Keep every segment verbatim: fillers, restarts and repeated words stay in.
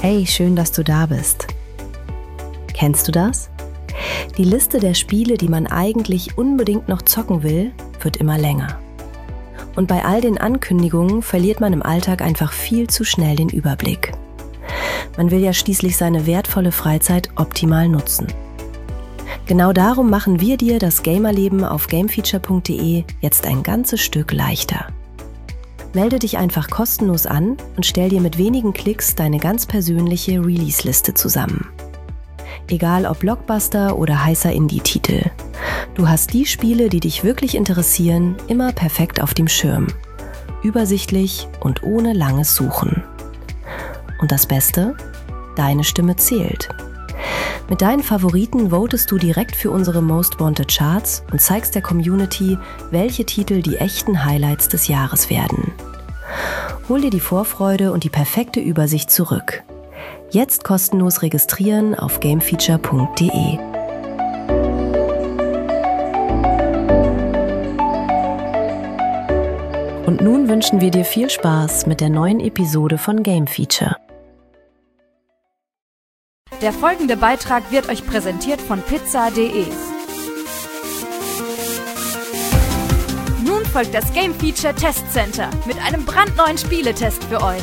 Hey, schön, dass du da bist. Kennst du das? Die Liste der Spiele, die man eigentlich unbedingt noch zocken will, wird immer länger. Und bei all den Ankündigungen verliert man im Alltag einfach viel zu schnell den Überblick. Man will ja schließlich seine wertvolle Freizeit optimal nutzen. Genau darum machen wir dir das Gamerleben auf gamefeature punkt de jetzt ein ganzes Stück leichter. Melde dich einfach kostenlos an und stell dir mit wenigen Klicks deine ganz persönliche Release-Liste zusammen. Egal ob Blockbuster oder heißer Indie-Titel. Du hast die Spiele, die dich wirklich interessieren, immer perfekt auf dem Schirm. Übersichtlich und ohne langes Suchen. Und das Beste? Deine Stimme zählt. Mit deinen Favoriten votest du direkt für unsere Most Wanted Charts und zeigst der Community, welche Titel die echten Highlights des Jahres werden. Hol dir die Vorfreude und die perfekte Übersicht zurück. Jetzt kostenlos registrieren auf gamefeature punkt de. Und nun wünschen wir dir viel Spaß mit der neuen Episode von Game Feature. Der folgende Beitrag wird euch präsentiert von pizza punkt de. Nun folgt das Game Feature Test Center mit einem brandneuen Spieletest für euch.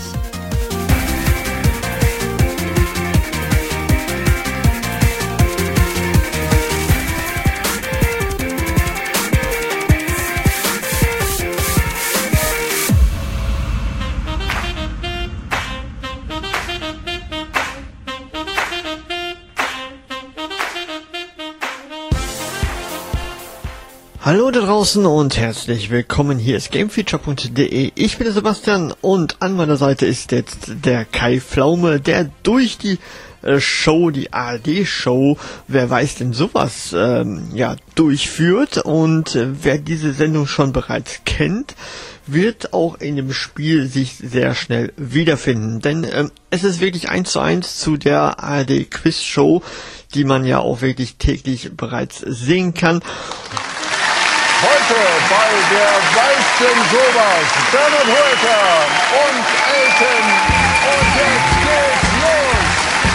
Hallo da draußen und herzlich willkommen, hier ist gamefeature punkt de. Ich bin der Sebastian und an meiner Seite ist jetzt der Kai Pflaume, der durch die äh, Show, die A R D-Show, wer weiß denn sowas, ähm, ja, durchführt. Und äh, wer diese Sendung schon bereits kennt, wird auch in dem Spiel sich sehr schnell wiederfinden. Denn ähm, es ist wirklich eins zu eins zu der A R D-Quiz-Show, die man ja auch wirklich täglich bereits sehen kann. Heute bei der Weißen sowas, Bernhard Hoeker und Elton. Und jetzt geht's los.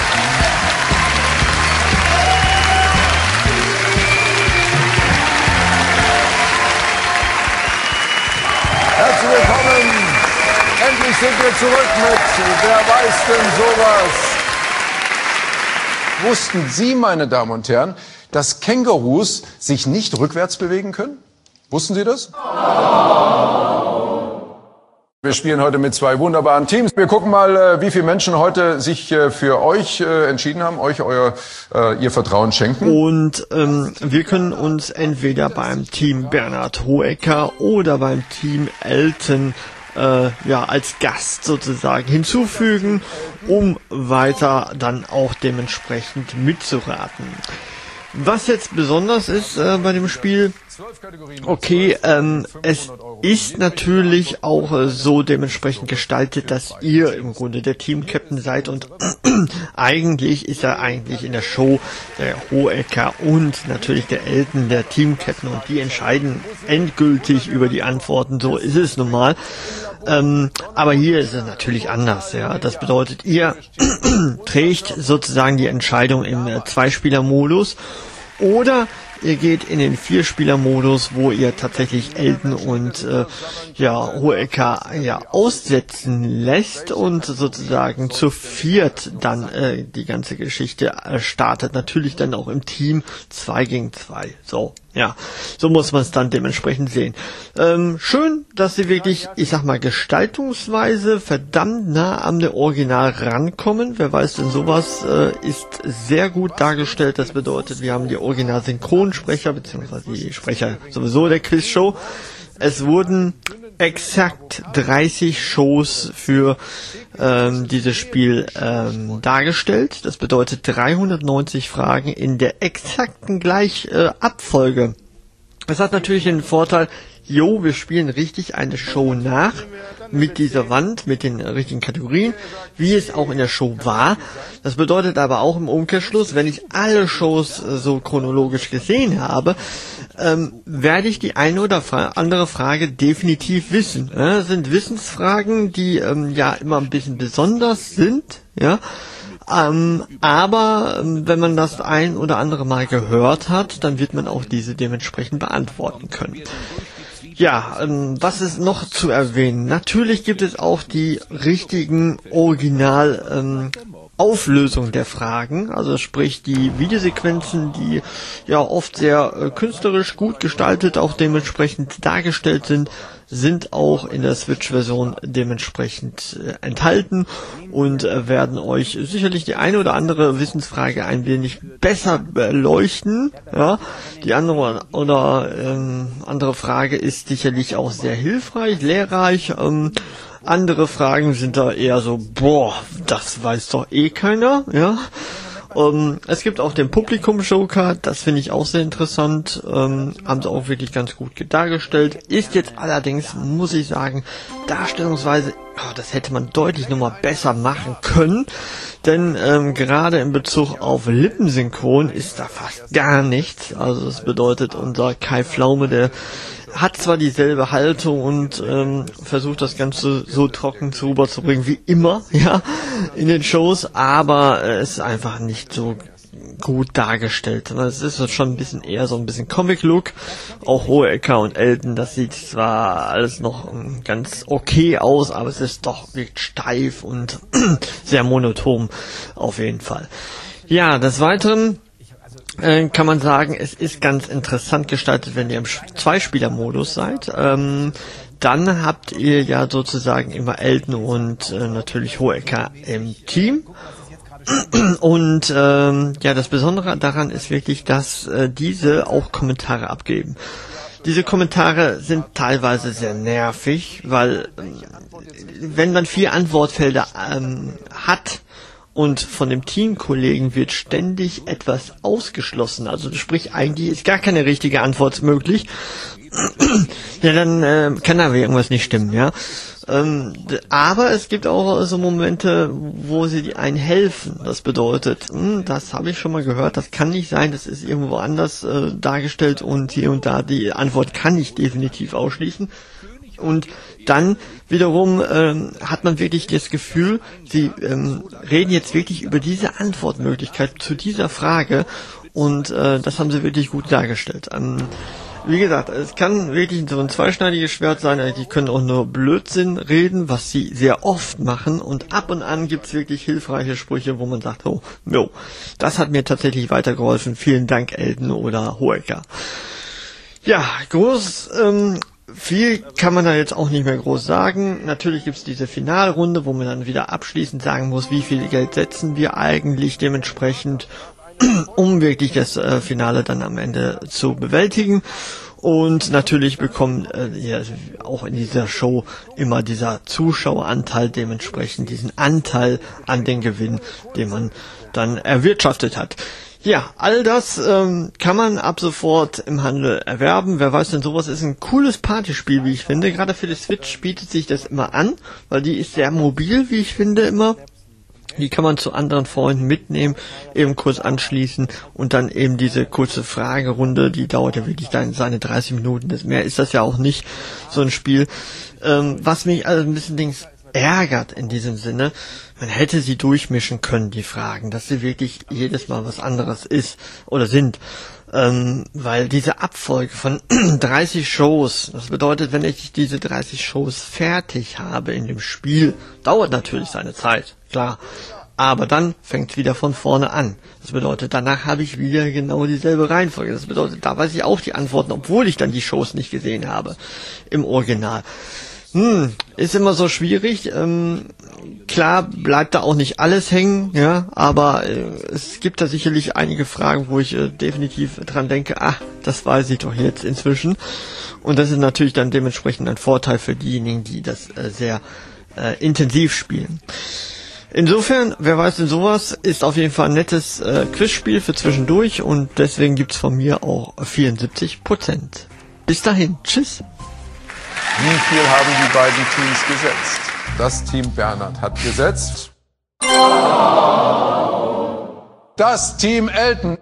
Herzlich willkommen. Endlich sind wir zurück mit der Weißen sowas. Wussten Sie, meine Damen und Herren, dass Kängurus sich nicht rückwärts bewegen können? Wussten Sie das? Wir spielen heute mit zwei wunderbaren Teams. Wir gucken mal, wie viele Menschen heute sich für euch entschieden haben, euch euer ihr Vertrauen schenken. Und ähm, wir können uns entweder beim Team Bernhard Hoeker oder beim Team Elton äh, ja als Gast sozusagen hinzufügen, um weiter dann auch dementsprechend mitzuraten. Was jetzt besonders ist äh, bei dem Spiel, okay, ähm, es ist natürlich auch äh, so dementsprechend gestaltet, dass ihr im Grunde der Team-Captain seid und eigentlich ist er eigentlich in der Show der Hoeker und natürlich der Elton der Team-Captain und die entscheiden endgültig über die Antworten, so ist es nun mal. Ähm, aber hier ist es natürlich anders, ja. Das bedeutet, ihr trägt sozusagen die Entscheidung im äh, Zweispieler-Modus oder ihr geht in den Vierspieler-Modus, wo ihr tatsächlich Elton und äh, ja Hoeker ja aussetzen lässt und sozusagen zu viert dann äh, die ganze Geschichte äh, startet. Natürlich dann auch im Team zwei gegen zwei. So, ja, so muss man es dann dementsprechend sehen. Ähm, schön, dass sie wirklich, ich sag mal, gestaltungsweise verdammt nah an der Original rankommen. Wer weiß denn sowas, äh, ist sehr gut dargestellt. Das bedeutet, wir haben die Original-Synchronsprecher, beziehungsweise die Sprecher sowieso der Quizshow. Es wurden exakt dreißig Shows für ähm, dieses Spiel ähm, dargestellt. Das bedeutet dreihundertneunzig Fragen in der exakten gleich äh, Abfolge. Das hat natürlich den Vorteil, jo, wir spielen richtig eine Show nach mit dieser Wand, mit den richtigen Kategorien, wie es auch in der Show war. Das bedeutet aber auch im Umkehrschluss, wenn ich alle Shows äh, so chronologisch gesehen habe, ähm, werde ich die eine oder fra- andere Frage definitiv wissen. Ja, das sind Wissensfragen, die ähm, ja immer ein bisschen besonders sind, ja. Ähm, aber wenn man das ein oder andere Mal gehört hat, dann wird man auch diese dementsprechend beantworten können. Ja, ähm, was ist noch zu erwähnen? Natürlich gibt es auch die richtigen Original ähm, Auflösung der Fragen, also sprich die Videosequenzen, die ja oft sehr äh, künstlerisch gut gestaltet, auch dementsprechend dargestellt sind, sind auch in der Switch-Version dementsprechend äh, enthalten und äh, werden euch sicherlich die eine oder andere Wissensfrage ein wenig besser beleuchten. Ja, die andere oder ähm, andere Frage ist sicherlich auch sehr hilfreich, lehrreich. Ähm, Andere Fragen sind da eher so, boah, das weiß doch eh keiner, ja. Ähm, es gibt auch den Publikum-Joker, das finde ich auch sehr interessant, ähm, haben sie auch wirklich ganz gut dargestellt. Ist jetzt allerdings, muss ich sagen, darstellungsweise, oh, das hätte man deutlich nochmal besser machen können, denn ähm, gerade in Bezug auf Lippensynchron ist da fast gar nichts. Also das bedeutet, unser Kai Pflaume, der hat zwar dieselbe Haltung und ähm, versucht das Ganze so trocken zu rüberzubringen wie immer, ja, in den Shows, aber es äh, ist einfach nicht so gut dargestellt. Es ist schon ein bisschen eher so ein bisschen Comic-Look. Auch Hohecker und Elton, das sieht zwar alles noch ganz okay aus, aber es ist doch wirklich steif und sehr monoton auf jeden Fall. Ja, des Weiteren äh, kann man sagen, es ist ganz interessant gestaltet, wenn ihr im Zweispieler-Modus seid. Ähm, dann habt ihr ja sozusagen immer Elton und äh, natürlich Hohecker im Team. Und ähm, ja, das Besondere daran ist wirklich, dass äh, diese auch Kommentare abgeben. Diese Kommentare sind teilweise sehr nervig, weil äh, wenn man vier Antwortfelder ähm, hat und von dem Teamkollegen wird ständig etwas ausgeschlossen, also sprich eigentlich ist gar keine richtige Antwort möglich, ja, dann äh, kann da irgendwas nicht stimmen, ja. Ähm, aber es gibt auch so Momente, wo sie einen helfen. Das bedeutet, mh, das habe ich schon mal gehört, das kann nicht sein, das ist irgendwo anders äh, dargestellt und hier und da die Antwort kann ich definitiv ausschließen. Und dann wiederum ähm, hat man wirklich das Gefühl, sie ähm, reden jetzt wirklich über diese Antwortmöglichkeit zu dieser Frage und äh, das haben sie wirklich gut dargestellt. Ähm, Wie gesagt, es kann wirklich so ein zweischneidiges Schwert sein, die können auch nur Blödsinn reden, was sie sehr oft machen und ab und an gibt's wirklich hilfreiche Sprüche, wo man sagt, oh, no, das hat mir tatsächlich weitergeholfen, vielen Dank Elton oder Hohecker. Ja, groß, ähm, viel kann man da jetzt auch nicht mehr groß sagen. Natürlich gibt's diese Finalrunde, wo man dann wieder abschließend sagen muss, wie viel Geld setzen wir eigentlich dementsprechend, um wirklich das äh, Finale dann am Ende zu bewältigen. Und natürlich bekommt äh, ja, auch in dieser Show immer dieser Zuschaueranteil dementsprechend diesen Anteil an den Gewinn, den man dann erwirtschaftet hat. Ja, all das ähm, kann man ab sofort im Handel erwerben. Wer weiß denn, sowas ist ein cooles Partyspiel, wie ich finde. Gerade für die Switch bietet sich das immer an, weil die ist sehr mobil, wie ich finde, immer. Die kann man zu anderen Freunden mitnehmen, eben kurz anschließen und dann eben diese kurze Fragerunde, die dauert ja wirklich dann seine dreißig Minuten. Das mehr ist das ja auch nicht, so ein Spiel. Ähm, was mich also ein bisschen Dings ärgert in diesem Sinne, man hätte sie durchmischen können, die Fragen, dass sie wirklich jedes Mal was anderes ist oder sind. Ähm, weil diese Abfolge von dreißig Shows, das bedeutet, wenn ich diese dreißig Shows fertig habe in dem Spiel, dauert natürlich seine Zeit, klar. Aber dann fängt es wieder von vorne an. Das bedeutet, danach habe ich wieder genau dieselbe Reihenfolge. Das bedeutet, da weiß ich auch die Antworten, obwohl ich dann die Shows nicht gesehen habe im Original. Hm, ist immer so schwierig. Ähm, klar bleibt da auch nicht alles hängen, ja, aber äh, es gibt da sicherlich einige Fragen, wo ich äh, definitiv dran denke, ach, das weiß ich doch jetzt inzwischen. Und das ist natürlich dann dementsprechend ein Vorteil für diejenigen, die das äh, sehr äh, intensiv spielen. Insofern, wer weiß denn sowas, ist auf jeden Fall ein nettes äh, Quizspiel für zwischendurch und deswegen gibt's von mir auch vierundsiebzig Prozent. Bis dahin, tschüss. Wie viel haben die beiden Teams gesetzt? Das Team Bernhard hat gesetzt. Das Team Elton.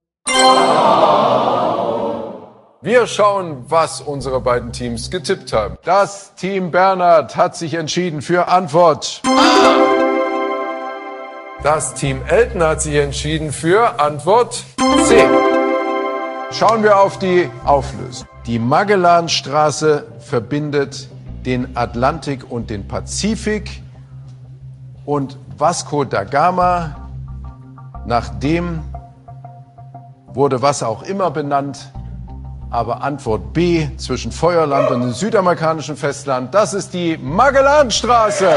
Wir schauen, was unsere beiden Teams getippt haben. Das Team Bernhard hat sich entschieden für Antwort A. Das Team Elton hat sich entschieden für Antwort C. Schauen wir auf die Auflösung. Die Magellanstraße verbindet den Atlantik und den Pazifik. Und Vasco da Gama, nach dem wurde was auch immer benannt. Aber Antwort B, zwischen Feuerland und dem südamerikanischen Festland, das ist die Magellanstraße.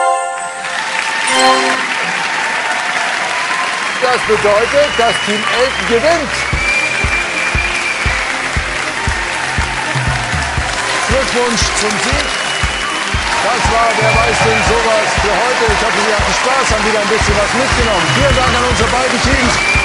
Das bedeutet, das Team Elton gewinnt. Glückwunsch zum Sieg. Das war Wer weiß denn sowas für heute. Ich hoffe, Sie hatten Spaß, haben wieder ein bisschen was mitgenommen. Vielen Dank an unsere beiden Teams.